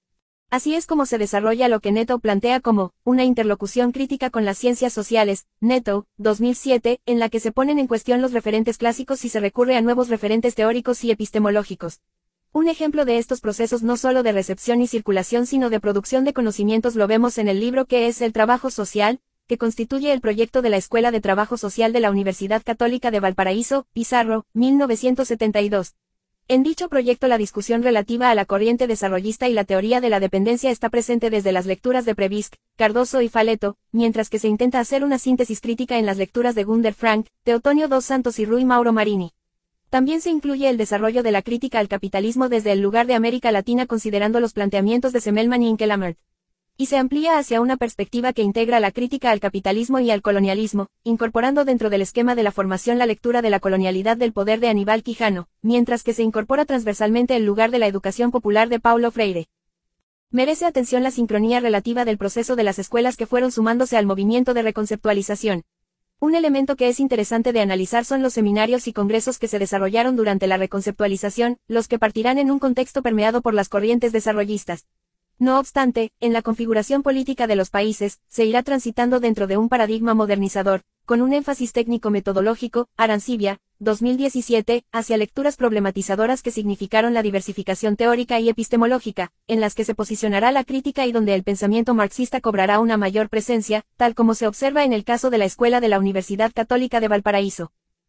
Así es como se desarrolla lo que Netto plantea como una interlocución crítica con las ciencias sociales, Netto, dos mil siete, en la que se ponen en cuestión los referentes clásicos y se recurre a nuevos referentes teóricos y epistemológicos. Un ejemplo de estos procesos, no solo de recepción y circulación sino de producción de conocimientos, lo vemos en el libro que es El Trabajo Social, que constituye el proyecto de la Escuela de Trabajo Social de la Universidad Católica de Valparaíso, Pizarro, mil novecientos setenta y dos. En dicho proyecto la discusión relativa a la corriente desarrollista y la teoría de la dependencia está presente desde las lecturas de Prebisch, Cardoso y Faleto, mientras que se intenta hacer una síntesis crítica en las lecturas de Gunder Frank, Teotonio dos Santos y Rui Mauro Marini. También se incluye el desarrollo de la crítica al capitalismo desde el lugar de América Latina, considerando los planteamientos de Semmelman y Inkelamert. Y se amplía hacia una perspectiva que integra la crítica al capitalismo y al colonialismo, incorporando dentro del esquema de la formación la lectura de la colonialidad del poder de Aníbal Quijano, mientras que se incorpora transversalmente el lugar de la educación popular de Paulo Freire. Merece atención la sincronía relativa del proceso de las escuelas que fueron sumándose al movimiento de reconceptualización. Un elemento que es interesante de analizar son los seminarios y congresos que se desarrollaron durante la reconceptualización, los que partirán en un contexto permeado por las corrientes desarrollistas. No obstante, en la configuración política de los países, se irá transitando dentro de un paradigma modernizador, con un énfasis técnico-metodológico, Arancibia, dos mil diecisiete, hacia lecturas problematizadoras que significaron la diversificación teórica y epistemológica, en las que se posicionará la crítica y donde el pensamiento marxista cobrará una mayor presencia, tal como se observa en el caso de la Escuela de la Universidad Católica de Valparaíso.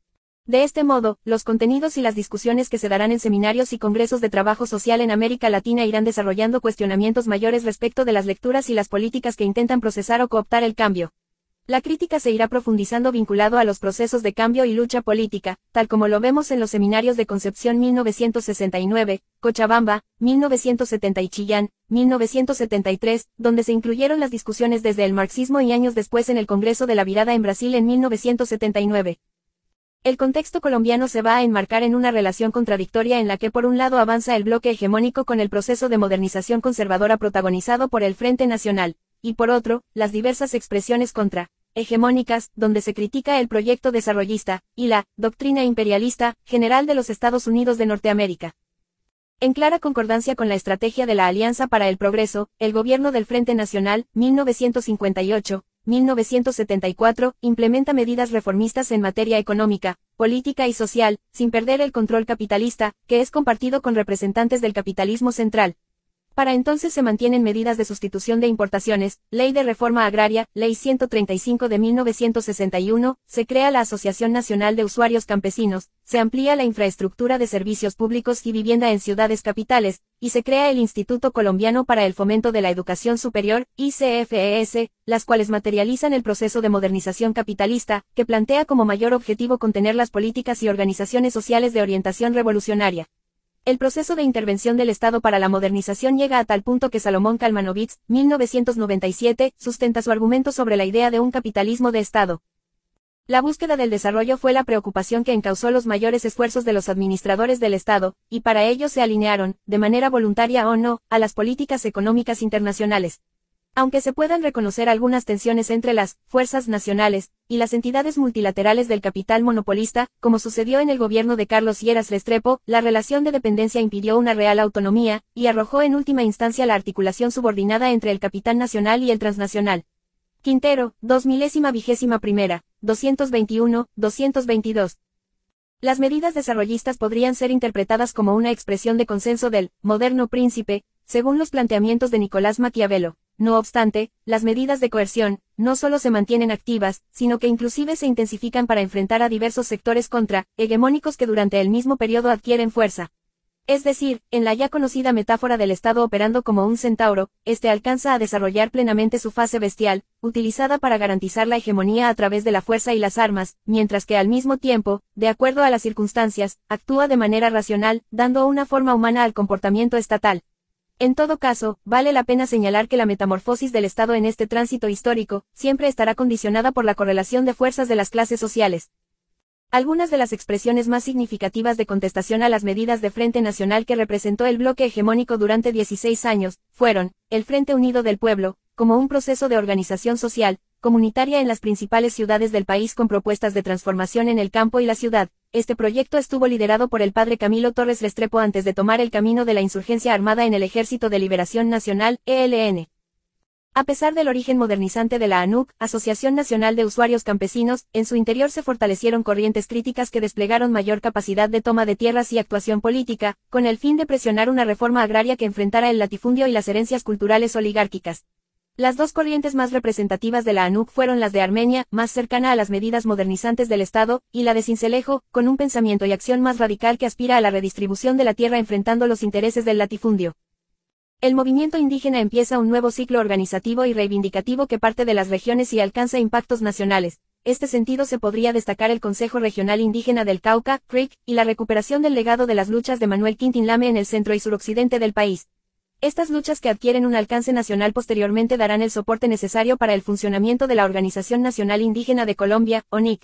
De este modo, los contenidos y las discusiones que se darán en seminarios y congresos de trabajo social en América Latina irán desarrollando cuestionamientos mayores respecto de las lecturas y las políticas que intentan procesar o cooptar el cambio. La crítica se irá profundizando vinculado a los procesos de cambio y lucha política, tal como lo vemos en los seminarios de Concepción mil novecientos sesenta y nueve, Cochabamba, mil novecientos setenta y Chillán, mil novecientos setenta y tres, donde se incluyeron las discusiones desde el marxismo, y años después en el Congreso de la Virada en Brasil en mil novecientos setenta y nueve. El contexto colombiano se va a enmarcar en una relación contradictoria en la que por un lado avanza el bloque hegemónico con el proceso de modernización conservadora protagonizado por el Frente Nacional, y por otro, las diversas expresiones contra hegemónicas, donde se critica el proyecto desarrollista, y la doctrina imperialista general de los Estados Unidos de Norteamérica. En clara concordancia con la estrategia de la Alianza para el Progreso, el gobierno del Frente Nacional, mil novecientos cincuenta y ocho a mil novecientos setenta y cuatro, implementa medidas reformistas en materia económica, política y social, sin perder el control capitalista, que es compartido con representantes del capitalismo central. Para entonces se mantienen medidas de sustitución de importaciones, Ley de Reforma Agraria, Ley ciento treinta y cinco de mil novecientos sesenta y uno, se crea la Asociación Nacional de Usuarios Campesinos, se amplía la infraestructura de servicios públicos y vivienda en ciudades capitales, y se crea el Instituto Colombiano para el Fomento de la Educación Superior, I C F E S, las cuales materializan el proceso de modernización capitalista, que plantea como mayor objetivo contener las políticas y organizaciones sociales de orientación revolucionaria. El proceso de intervención del Estado para la modernización llega a tal punto que Salomón Kalmanovitz, mil novecientos noventa y siete, sustenta su argumento sobre la idea de un capitalismo de Estado. La búsqueda del desarrollo fue la preocupación que encauzó los mayores esfuerzos de los administradores del Estado, y para ello se alinearon, de manera voluntaria o no, a las políticas económicas internacionales. Aunque se puedan reconocer algunas tensiones entre las fuerzas nacionales y las entidades multilaterales del capital monopolista, como sucedió en el gobierno de Carlos Lleras Restrepo, la relación de dependencia impidió una real autonomía, y arrojó en última instancia la articulación subordinada entre el capital nacional y el transnacional. Quintero, dos milésima vigésima primera, doscientos veintiuno, doscientos veintidós. Las medidas desarrollistas podrían ser interpretadas como una expresión de consenso del moderno príncipe, según los planteamientos de Nicolás Maquiavelo. No obstante, las medidas de coerción, no solo se mantienen activas, sino que inclusive se intensifican para enfrentar a diversos sectores contra, hegemónicos que durante el mismo periodo adquieren fuerza. Es decir, en la ya conocida metáfora del Estado operando como un centauro, este alcanza a desarrollar plenamente su fase bestial, utilizada para garantizar la hegemonía a través de la fuerza y las armas, mientras que al mismo tiempo, de acuerdo a las circunstancias, actúa de manera racional, dando una forma humana al comportamiento estatal. En todo caso, vale la pena señalar que la metamorfosis del Estado en este tránsito histórico, siempre estará condicionada por la correlación de fuerzas de las clases sociales. Algunas de las expresiones más significativas de contestación a las medidas de Frente Nacional que representó el bloque hegemónico durante dieciséis años, fueron, el Frente Unido del Pueblo, como un proceso de organización social, comunitaria en las principales ciudades del país con propuestas de transformación en el campo y la ciudad. Este proyecto estuvo liderado por el padre Camilo Torres Restrepo antes de tomar el camino de la insurgencia armada en el Ejército de Liberación Nacional, E L N. A pesar del origen modernizante de la A N U C, Asociación Nacional de Usuarios Campesinos, en su interior se fortalecieron corrientes críticas que desplegaron mayor capacidad de toma de tierras y actuación política, con el fin de presionar una reforma agraria que enfrentara el latifundio y las herencias culturales oligárquicas. Las dos corrientes más representativas de la A N U C fueron las de Armenia, más cercana a las medidas modernizantes del Estado, y la de Sincelejo, con un pensamiento y acción más radical que aspira a la redistribución de la tierra enfrentando los intereses del latifundio. El movimiento indígena empieza un nuevo ciclo organizativo y reivindicativo que parte de las regiones y alcanza impactos nacionales. Este sentido se podría destacar el Consejo Regional Indígena del Cauca, C R I C, y la recuperación del legado de las luchas de Manuel Quintín Lame en el centro y suroccidente del país. Estas luchas que adquieren un alcance nacional posteriormente darán el soporte necesario para el funcionamiento de la Organización Nacional Indígena de Colombia, O N I C.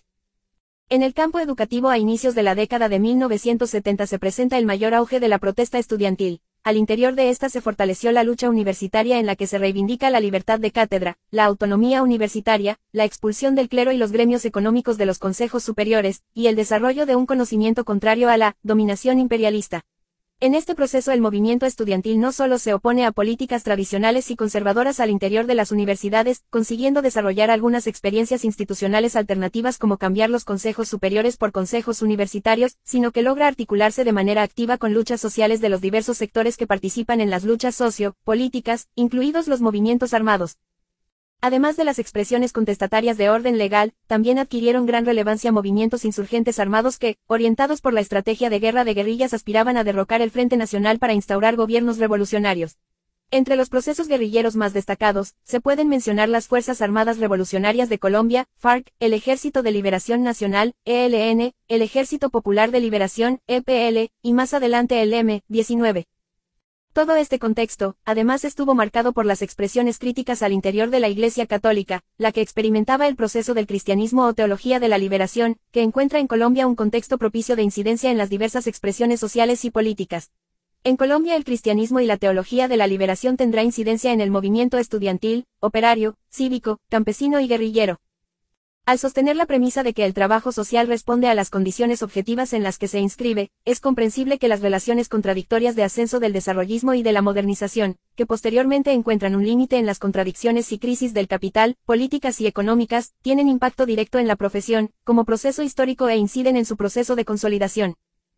En el campo educativo a inicios de la década de mil novecientos setenta se presenta el mayor auge de la protesta estudiantil. Al interior de esta se fortaleció la lucha universitaria en la que se reivindica la libertad de cátedra, la autonomía universitaria, la expulsión del clero y los gremios económicos de los consejos superiores, y el desarrollo de un conocimiento contrario a la dominación imperialista. En este proceso el movimiento estudiantil no solo se opone a políticas tradicionales y conservadoras al interior de las universidades, consiguiendo desarrollar algunas experiencias institucionales alternativas como cambiar los consejos superiores por consejos universitarios, sino que logra articularse de manera activa con luchas sociales de los diversos sectores que participan en las luchas socio-políticas, incluidos los movimientos armados. Además de las expresiones contestatarias de orden legal, también adquirieron gran relevancia movimientos insurgentes armados que, orientados por la estrategia de guerra de guerrillas, aspiraban a derrocar el Frente Nacional para instaurar gobiernos revolucionarios. Entre los procesos guerrilleros más destacados, se pueden mencionar las Fuerzas Armadas Revolucionarias de Colombia, FARC, el Ejército de Liberación Nacional, E L N, el Ejército Popular de Liberación, E P L, y más adelante el eme diecinueve. Todo este contexto, además, estuvo marcado por las expresiones críticas al interior de la Iglesia Católica, la que experimentaba el proceso del cristianismo o teología de la liberación, que encuentra en Colombia un contexto propicio de incidencia en las diversas expresiones sociales y políticas. En Colombia el cristianismo y la teología de la liberación tendrá incidencia en el movimiento estudiantil, operario, cívico, campesino y guerrillero. Al sostener la premisa de que el trabajo social responde a las condiciones objetivas en las que se inscribe, es comprensible que las relaciones contradictorias de ascenso del desarrollismo y de la modernización, que posteriormente encuentran un límite en las contradicciones y crisis del capital, políticas y económicas, tienen impacto directo en la profesión, como proceso histórico e inciden en su proceso de consolidación.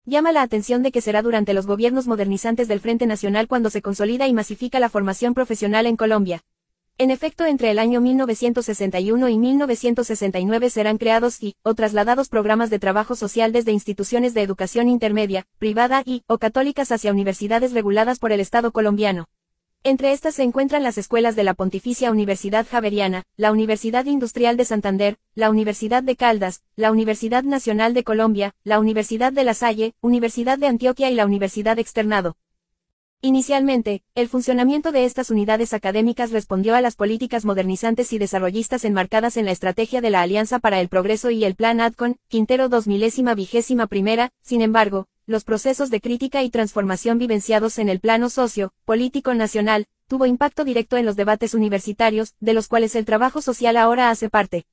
Llama la atención de que será durante los gobiernos modernizantes del Frente Nacional cuando se consolida y masifica la formación profesional en Colombia. En efecto, entre el año mil novecientos sesenta y uno y mil novecientos sesenta y nueve serán creados y, o trasladados programas de trabajo social desde instituciones de educación intermedia, privada y, o católicas hacia universidades reguladas por el Estado colombiano. Entre estas se encuentran las escuelas de la Pontificia Universidad Javeriana, la Universidad Industrial de Santander, la Universidad de Caldas, la Universidad Nacional de Colombia, la Universidad de La Salle, Universidad de Antioquia y la Universidad Externado. Inicialmente, el funcionamiento de estas unidades académicas respondió a las políticas modernizantes y desarrollistas enmarcadas en la estrategia de la Alianza para el Progreso y el Plan ADCON, Quintero dos milésima vigésima primera, sin embargo, los procesos de crítica y transformación vivenciados en el plano socio-político nacional, tuvo impacto directo en los debates universitarios, de los cuales el trabajo social ahora hace parte.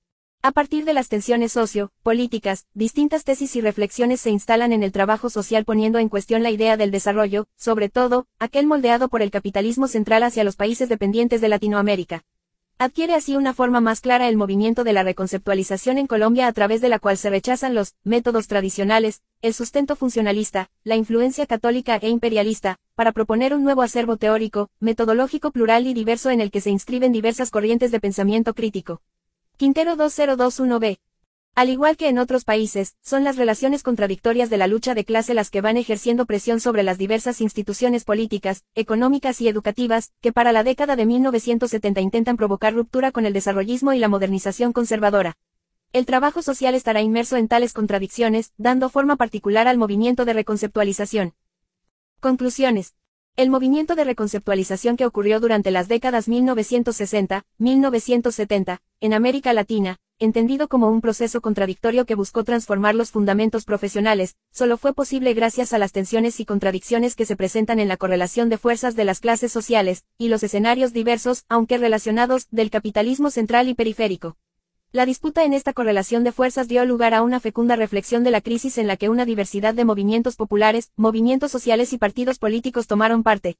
A partir de las tensiones socio-políticas, distintas tesis y reflexiones se instalan en el trabajo social poniendo en cuestión la idea del desarrollo, sobre todo, aquel moldeado por el capitalismo central hacia los países dependientes de Latinoamérica. Adquiere así una forma más clara el movimiento de la reconceptualización en Colombia a través de la cual se rechazan los métodos tradicionales, el sustento funcionalista, la influencia católica e imperialista, para proponer un nuevo acervo teórico, metodológico plural y diverso en el que se inscriben diversas corrientes de pensamiento crítico. Quintero dos mil veintiuno b. Al igual que en otros países, son las relaciones contradictorias de la lucha de clase las que van ejerciendo presión sobre las diversas instituciones políticas, económicas y educativas, que para la década de mil novecientos setenta intentan provocar ruptura con el desarrollismo y la modernización conservadora. El trabajo social estará inmerso en tales contradicciones, dando forma particular al movimiento de reconceptualización. Conclusiones. El movimiento de reconceptualización que ocurrió durante las décadas mil novecientos sesenta a mil novecientos setenta, en América Latina, entendido como un proceso contradictorio que buscó transformar los fundamentos profesionales, solo fue posible gracias a las tensiones y contradicciones que se presentan en la correlación de fuerzas de las clases sociales, y los escenarios diversos, aunque relacionados, del capitalismo central y periférico. La disputa en esta correlación de fuerzas dio lugar a una fecunda reflexión de la crisis en la que una diversidad de movimientos populares, movimientos sociales y partidos políticos tomaron parte.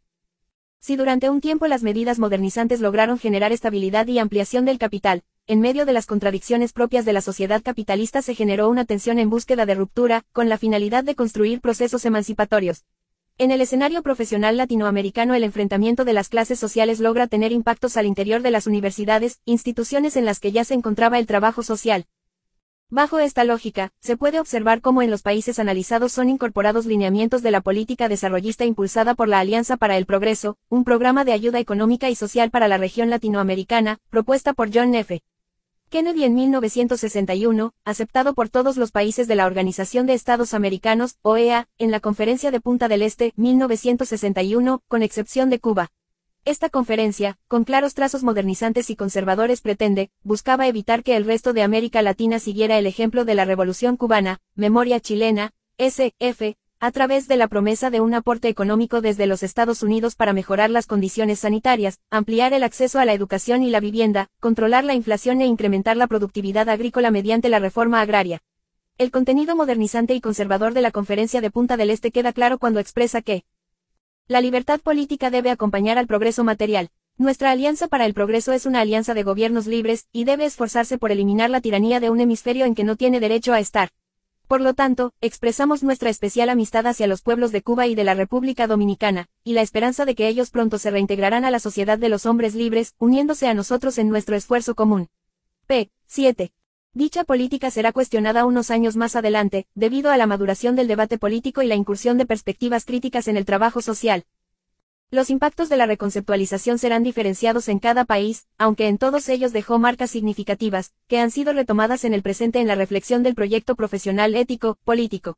Si durante un tiempo las medidas modernizantes lograron generar estabilidad y ampliación del capital, en medio de las contradicciones propias de la sociedad capitalista se generó una tensión en búsqueda de ruptura, con la finalidad de construir procesos emancipatorios. En el escenario profesional latinoamericano el enfrentamiento de las clases sociales logra tener impactos al interior de las universidades, instituciones en las que ya se encontraba el trabajo social. Bajo esta lógica, se puede observar cómo en los países analizados son incorporados lineamientos de la política desarrollista impulsada por la Alianza para el Progreso, un programa de ayuda económica y social para la región latinoamericana, propuesta por John F. Kennedy en mil novecientos sesenta y uno, aceptado por todos los países de la Organización de Estados Americanos, O E A, en la Conferencia de Punta del Este, mil novecientos sesenta y uno, con excepción de Cuba. Esta conferencia, con claros trazos modernizantes y conservadores pretende, buscaba evitar que el resto de América Latina siguiera el ejemplo de la Revolución Cubana, Memoria Chilena, S F, a través de la promesa de un aporte económico desde los Estados Unidos para mejorar las condiciones sanitarias, ampliar el acceso a la educación y la vivienda, controlar la inflación e incrementar la productividad agrícola mediante la reforma agraria. El contenido modernizante y conservador de la Conferencia de Punta del Este queda claro cuando expresa que la libertad política debe acompañar al progreso material. Nuestra Alianza para el Progreso es una alianza de gobiernos libres, y debe esforzarse por eliminar la tiranía de un hemisferio en que no tiene derecho a estar. Por lo tanto, expresamos nuestra especial amistad hacia los pueblos de Cuba y de la República Dominicana, y la esperanza de que ellos pronto se reintegrarán a la sociedad de los hombres libres, uniéndose a nosotros en nuestro esfuerzo común. P. siete. Dicha política será cuestionada unos años más adelante, debido a la maduración del debate político y la incursión de perspectivas críticas en el trabajo social. Los impactos de la reconceptualización serán diferenciados en cada país, aunque en todos ellos dejó marcas significativas, que han sido retomadas en el presente en la reflexión del proyecto profesional ético, político.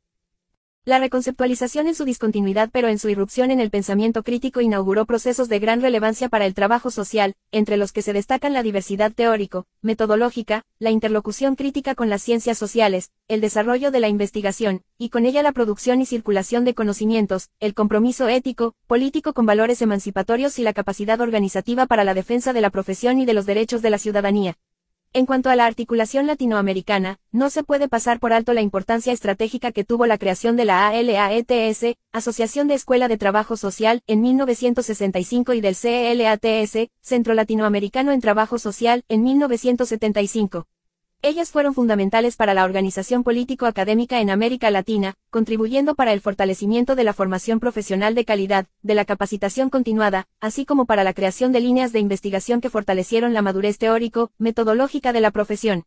La reconceptualización en su discontinuidad pero en su irrupción en el pensamiento crítico inauguró procesos de gran relevancia para el trabajo social, entre los que se destacan la diversidad teórico, metodológica, la interlocución crítica con las ciencias sociales, el desarrollo de la investigación, y con ella la producción y circulación de conocimientos, el compromiso ético, político con valores emancipatorios y la capacidad organizativa para la defensa de la profesión y de los derechos de la ciudadanía. En cuanto a la articulación latinoamericana, no se puede pasar por alto la importancia estratégica que tuvo la creación de la A L A E T S, Asociación de Escuela de Trabajo Social, en mil novecientos sesenta y cinco y del C L A T S, Centro Latinoamericano en Trabajo Social, en mil novecientos setenta y cinco. Ellas fueron fundamentales para la organización político-académica en América Latina, contribuyendo para el fortalecimiento de la formación profesional de calidad, de la capacitación continuada, así como para la creación de líneas de investigación que fortalecieron la madurez teórico-metodológica de la profesión.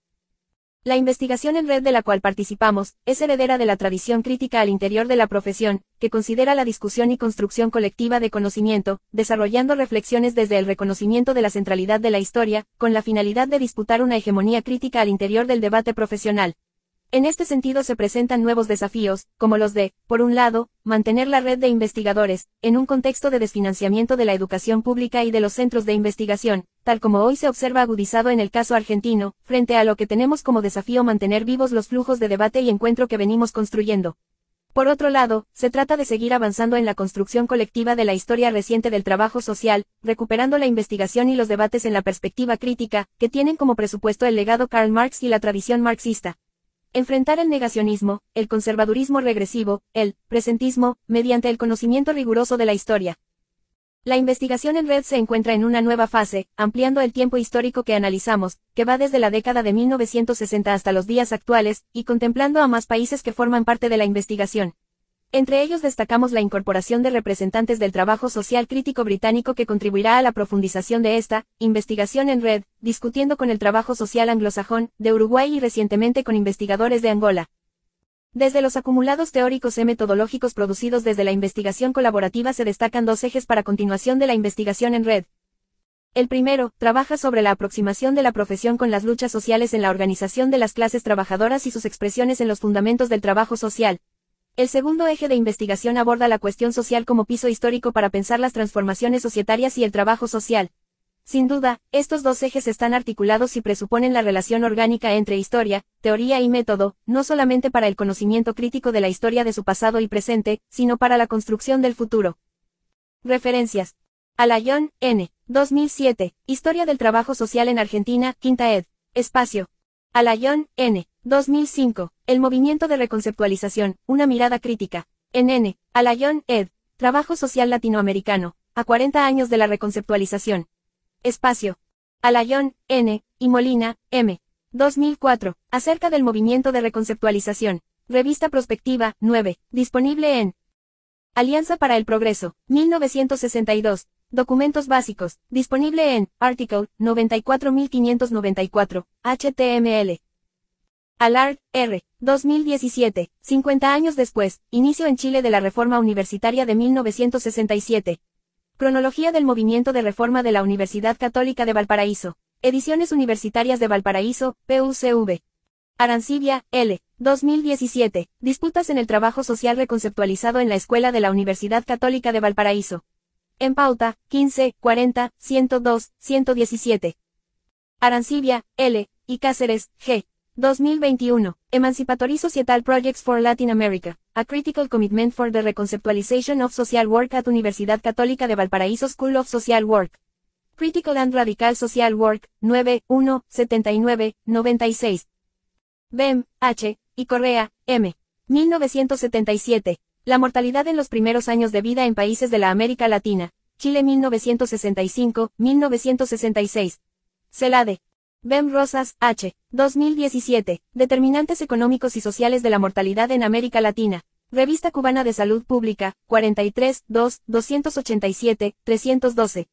La investigación en red de la cual participamos, es heredera de la tradición crítica al interior de la profesión, que considera la discusión y construcción colectiva de conocimiento, desarrollando reflexiones desde el reconocimiento de la centralidad de la historia, con la finalidad de disputar una hegemonía crítica al interior del debate profesional. En este sentido se presentan nuevos desafíos, como los de, por un lado, mantener la red de investigadores, en un contexto de desfinanciamiento de la educación pública y de los centros de investigación, tal como hoy se observa agudizado en el caso argentino, frente a lo que tenemos como desafío mantener vivos los flujos de debate y encuentro que venimos construyendo. Por otro lado, se trata de seguir avanzando en la construcción colectiva de la historia reciente del trabajo social, recuperando la investigación y los debates en la perspectiva crítica, que tienen como presupuesto el legado Karl Marx y la tradición marxista. Enfrentar el negacionismo, el conservadurismo regresivo, el presentismo, mediante el conocimiento riguroso de la historia. La investigación en red se encuentra en una nueva fase, ampliando el tiempo histórico que analizamos, que va desde la década de mil novecientos sesenta hasta los días actuales, y contemplando a más países que forman parte de la investigación. Entre ellos destacamos la incorporación de representantes del trabajo social crítico británico que contribuirá a la profundización de esta investigación en red, discutiendo con el trabajo social anglosajón, de Uruguay y recientemente con investigadores de Angola. Desde los acumulados teóricos e metodológicos producidos desde la investigación colaborativa se destacan dos ejes para continuación de la investigación en red. El primero, trabaja sobre la aproximación de la profesión con las luchas sociales en la organización de las clases trabajadoras y sus expresiones en los fundamentos del trabajo social. El segundo eje de investigación aborda la cuestión social como piso histórico para pensar las transformaciones societarias y el trabajo social. Sin duda, estos dos ejes están articulados y presuponen la relación orgánica entre historia, teoría y método, no solamente para el conocimiento crítico de la historia de su pasado y presente, sino para la construcción del futuro. Referencias. Alayón, N. dos mil siete, Historia del Trabajo Social en Argentina, Quinta ed. Espacio. Alayón, N. dos mil cinco, El Movimiento de Reconceptualización, una mirada crítica. En N. Alayón, ed. Trabajo Social Latinoamericano, a cuarenta años de la reconceptualización. Espacio. Alayón, N. y Molina, M. dos mil cuatro, Acerca del Movimiento de Reconceptualización. Revista Prospectiva, nueve, disponible en Alianza para el Progreso, mil novecientos sesenta y dos. Documentos básicos, disponible en Article noventa y cuatro mil quinientos noventa y cuatro, H T M L. Allard, R. dos mil diecisiete, cincuenta años después, inicio en Chile de la Reforma Universitaria de mil novecientos sesenta y siete. Cronología del movimiento de reforma de la Universidad Católica de Valparaíso. Ediciones Universitarias de Valparaíso, P U C V. Arancibia, L. dos mil diecisiete, Disputas en el trabajo social reconceptualizado en la Escuela de la Universidad Católica de Valparaíso. En Pauta, quince, cuarenta, ciento dos, ciento diecisiete. Arancibia, L. y Cáceres, G. dos mil veintiuno, Emancipatory Societal Projects for Latin America, A Critical Commitment for the Reconceptualization of Social Work at Universidad Católica de Valparaíso School of Social Work. Critical and Radical Social Work, nueve, uno, setenta y nueve, noventa y seis. Bem, H. y Correa, M. mil novecientos setenta y siete. La mortalidad en los primeros años de vida en países de la América Latina, Chile mil novecientos sesenta y cinco, mil novecientos sesenta y seis. Celade. Bem Rosas, H. dos mil diecisiete, Determinantes económicos y sociales de la mortalidad en América Latina. Revista Cubana de Salud Pública, cuarenta y tres, dos, doscientos ochenta y siete, trescientos doce.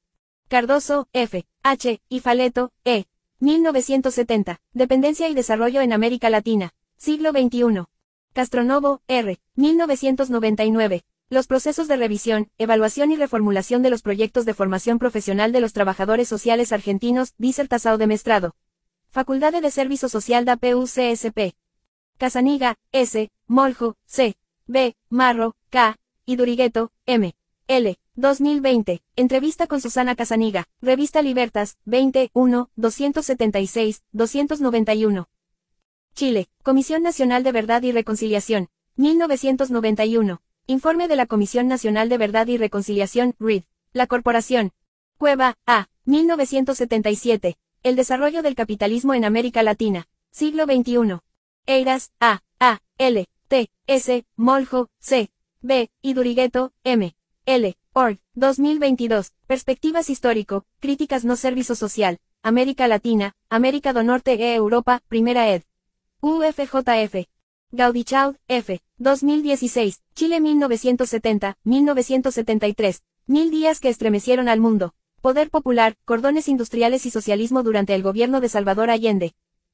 Cardoso, F. H. y Faleto, E. mil novecientos setenta, Dependencia y Desarrollo en América Latina, siglo veintiuno. Castronovo, R. mil novecientos noventa y nueve. Los procesos de revisión, evaluación y reformulación de los proyectos de formación profesional de los trabajadores sociales argentinos, disertación de mestrado. Facultade de Servicio Social da P U C S P. Casaniga, S. Moljo, C. B. Marro, K. y Durigueto, M. L. dos mil veinte. Entrevista con Susana Casaniga. Revista Libertas, veinte, uno, doscientos setenta y seis, doscientos noventa y uno. Chile, Comisión Nacional de Verdad y Reconciliación, mil novecientos noventa y uno. Informe de la Comisión Nacional de Verdad y Reconciliación, R I D. La Corporación. Cueva, A. mil novecientos setenta y siete. El desarrollo del capitalismo en América Latina, siglo veintiuno. Eiras, A. A. L. T. S. Moljo, C. B. y Durigueto, M. L. Org. dos mil veintidós. Perspectivas histórico, críticas no servicio social. América Latina, América do Norte e Europa, Primera ed. U F J F. Gaudichaud, F. dos mil dieciséis, Chile mil novecientos setenta, mil novecientos setenta y tres. Mil días que estremecieron al mundo. Poder popular, cordones industriales y socialismo durante el gobierno de Salvador Allende.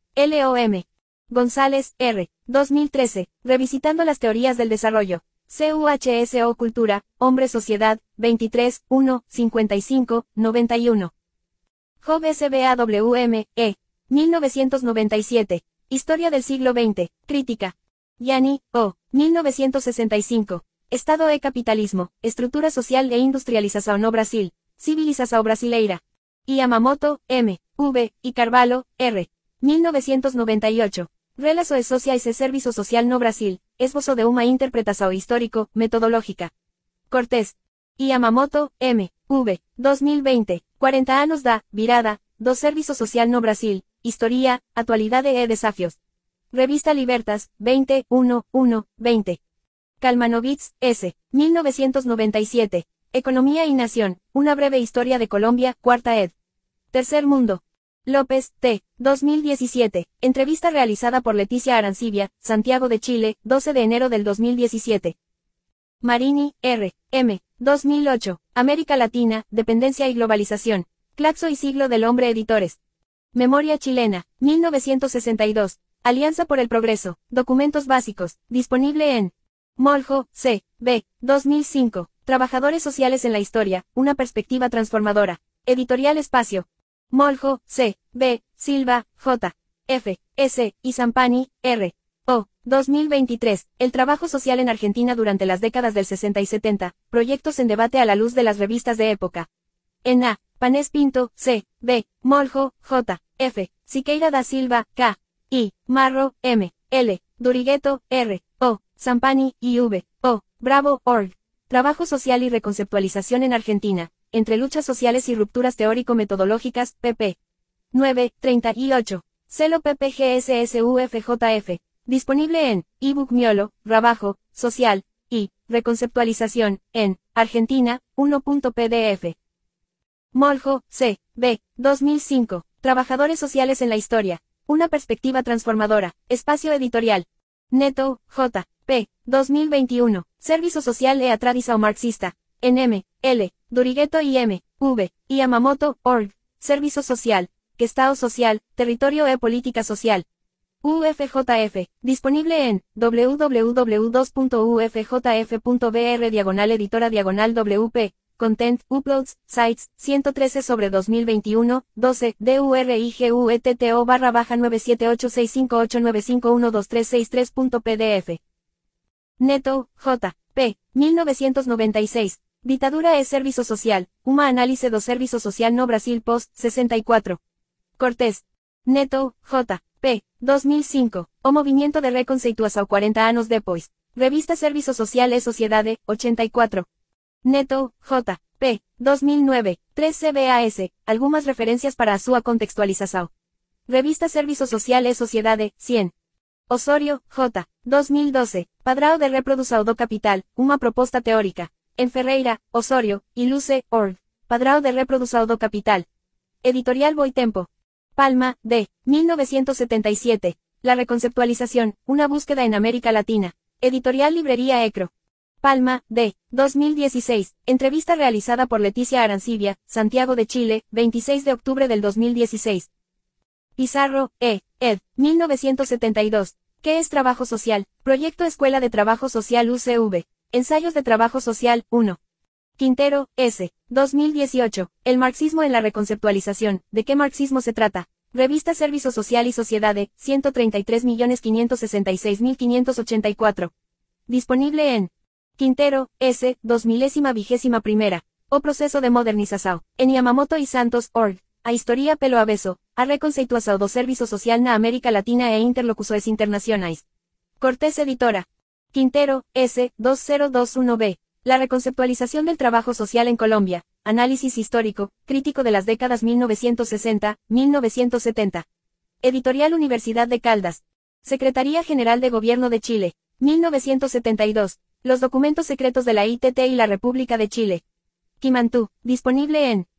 L O M. González, R. dos mil trece, Revisitando las teorías del desarrollo. C U H S O Cultura, Hombre Sociedad, veintitrés, uno, cincuenta y cinco, noventa y uno. Job S B A W M, E. mil novecientos noventa y siete. Historia del siglo veinte, Crítica. Yanni, O. mil novecientos sesenta y cinco. Estado e Capitalismo, Estrutura Social e Industrialización no Brasil, Civilização Brasileira. Yamamoto, M. V. y Carvalho, R. mil novecientos noventa y ocho. Relações Sociais e Serviço Social no Brasil, Esbozo de uma interpretação histórico, metodológica. Cortés. Yamamoto, M. V. dos mil veinte. cuarenta anos da virada do Serviço Social no Brasil, Historia, Atualidade e Desafios. Revista Libertas, veinte, uno, uno, veinte. Kalmanovitz, S. mil novecientos noventa y siete. Economía y Nación, una breve historia de Colombia, cuarta ed. Tercer Mundo. López, T. dos mil diecisiete. Entrevista realizada por Leticia Arancibia, Santiago de Chile, doce de enero del dos mil diecisiete. Marini, R. M. dos mil ocho. América Latina, Dependencia y Globalización. Claxo y Siglo del Hombre Editores. Memoria Chilena, mil novecientos sesenta y dos. Alianza por el Progreso. Documentos básicos. Disponible en Moljo, C. B. dos mil cinco. Trabajadores sociales en la historia, una perspectiva transformadora. Editorial Espacio. Moljo, C. B. Silva, J. F. S. y Zampani, R. O. dos mil veintitrés. El trabajo social en Argentina durante las décadas del sesenta y setenta. Proyectos en debate a la luz de las revistas de época. En A. Panés Pinto, C. B. Moljo, J. F. Siqueira da Silva, K. I. Marro, M. L. Durigueto, R. O. Zampani, I V. O. Bravo, org. Trabajo social y reconceptualización en Argentina. Entre luchas sociales y rupturas teórico-metodológicas, pp. nueve, treinta y ocho. Celo P P G S S U F J F. Disponible en ebook Miolo, Rabajo, Social, y Reconceptualización, en Argentina, uno punto P D F. Moljo, C. B. dos mil cinco. Trabajadores sociales en la historia. Una perspectiva transformadora. Espacio editorial. Neto, J. P. dos mil veintiuno. Servicio Social e a Tradição Marxista. En M. L. Durigueto y M. V. y Yamamoto, org. Servicio Social. Estado Social, Territorio e Política Social. U F J F. Disponible en w w w punto u f j f punto b r diagonal editora diagonal W P. Content, Uploads, Sites, ciento trece sobre dos mil veintiuno, doce, D U R I G U E T T O barra baja nueve siete ocho seis cinco ocho nueve cinco uno dos tres seis tres punto P D F. Neto, J. P. mil novecientos noventa y seis. Ditadura e Serviço Social, uma análise do Serviço Social no Brasil post, sesenta y cuatro. Cortés. Neto, J. P. dos mil cinco. O Movimiento de Reconceituação cuarenta anos depois. Revista Serviço Social e Sociedade, ochenta y cuatro. Neto, J. P. dos mil nueve. tres C B A S. Algumas referencias para a súa contextualização. Revista Serviço Social e Sociedade, cien. Osorio, J. dos mil doce. Padrão de Reprodução do Capital, uma proposta teórica. En Ferreira, Osorio, y Luce, org. Padrão de Reprodução do Capital. Editorial Boitempo. Palma, D. mil novecientos setenta y siete. La reconceptualización, una búsqueda en América Latina. Editorial Librería Ecro. Palma, D. dos mil dieciséis. Entrevista realizada por Leticia Arancibia, Santiago de Chile, veintiséis de octubre del dos mil dieciséis. Pizarro, E. ed. mil novecientos setenta y dos. ¿Qué es trabajo social? Proyecto Escuela de Trabajo Social U C V. Ensayos de Trabajo Social, uno. Quintero, S. dos mil dieciocho. El marxismo en la reconceptualización. ¿De qué marxismo se trata? Revista Serviço Social y Sociedade, ciento treinta y tres millones quinientos sesenta y seis mil quinientos ochenta y cuatro. Disponible en Quintero, S. dos milésima vigésima primera. O Proceso de Modernização. En Yamamoto y Santos, org. A Historia pelo avesso. A Reconceituação do Serviço Social na América Latina e Interlocuções Internacionais. Cortés Editora. Quintero, S. dos mil veintiuno b. La reconceptualización del trabajo social en Colombia. Análisis histórico, crítico de las décadas mil novecientos sesenta a mil novecientos setenta. Editorial Universidad de Caldas. Secretaría General de Gobierno de Chile. mil novecientos setenta y dos. Los documentos secretos de la I T T y la República de Chile. Quimantú. Disponible en